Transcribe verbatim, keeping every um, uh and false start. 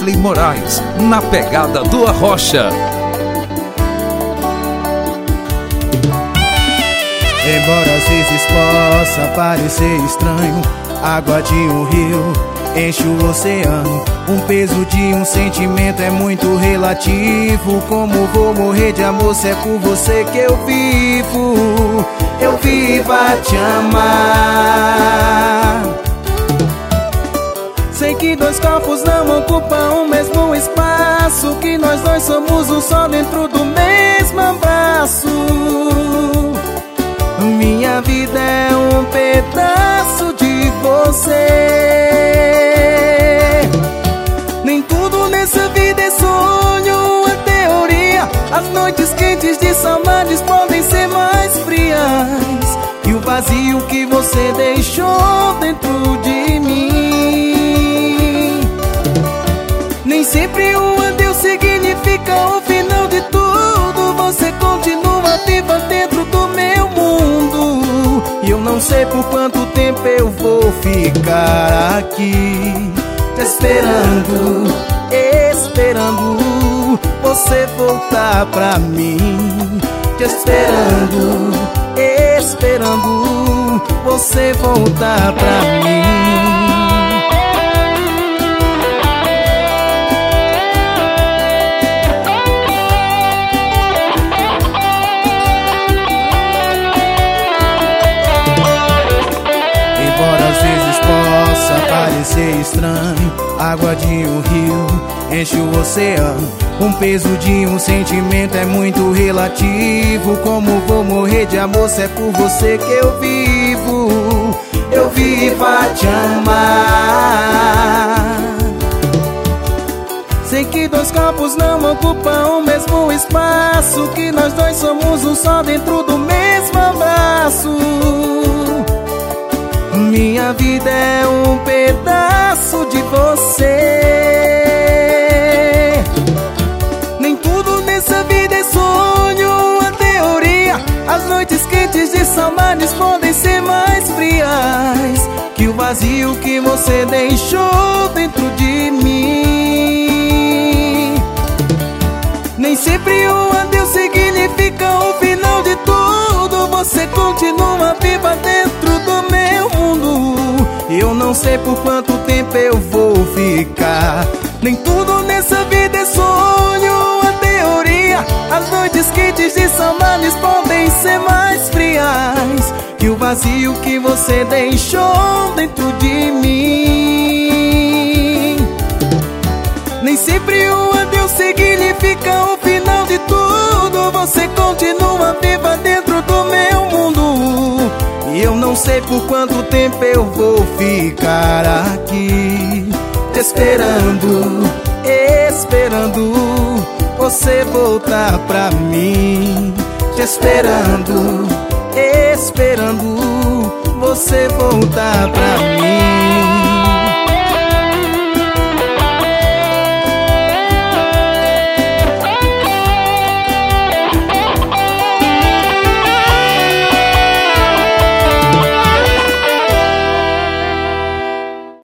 Sueli Moraes, na pegada do Arrocha. Embora às vezes possa parecer estranho, água de um rio enche o oceano. Um peso de um sentimento é muito relativo. Como vou morrer de amor se é por você que eu vivo? Eu vivo a te amar. Sei que dois corpos não ocupam o mesmo espaço, que nós dois somos um só dentro do mesmo abraço. Minha vida é um pedaço de você. Nem tudo nessa vida é sonho, é teoria. As noites quentes de saudades podem ser mais frias, e o vazio que você deixou dentro de mim. Nem sempre o adeus significa o final de tudo. Você continua viva dentro do meu mundo, e eu não sei por quanto tempo eu vou ficar aqui te esperando, esperando você voltar pra mim. Te esperando, esperando você voltar pra mim. Embora às vezes possa parecer estranho, água de um rio enche o oceano. Um peso de um sentimento é muito relativo. Como vou morrer de amor se é por você que eu vivo? Eu vivo a te amar. Sei que dois corpos não ocupam o mesmo espaço, que nós dois somos um só dentro do mesmo abraço. Minha vida é um pedaço de você. Nem tudo nessa vida é sonho, é teoria. As noites quentes de saudades podem ser mais frias, que o vazio que você deixou dentro de mim. Nem sempre o adeus significa o final de tudo. Você continua viva dentro do meu mundo, e eu não sei por quanto tempo eu vou ficar. Nem tudo nessa vida é sonho, é teoria. As noites quentes de saudades podem ser mais frias, que o vazio que você deixou dentro de mim. Nem sempre o adeus significa o final de tudo. Você continua viva dentro do meu mundo, e eu não sei por quanto tempo eu vou ficar aqui te esperando, esperando você voltar pra mim. Te esperando, esperando você voltar pra mim.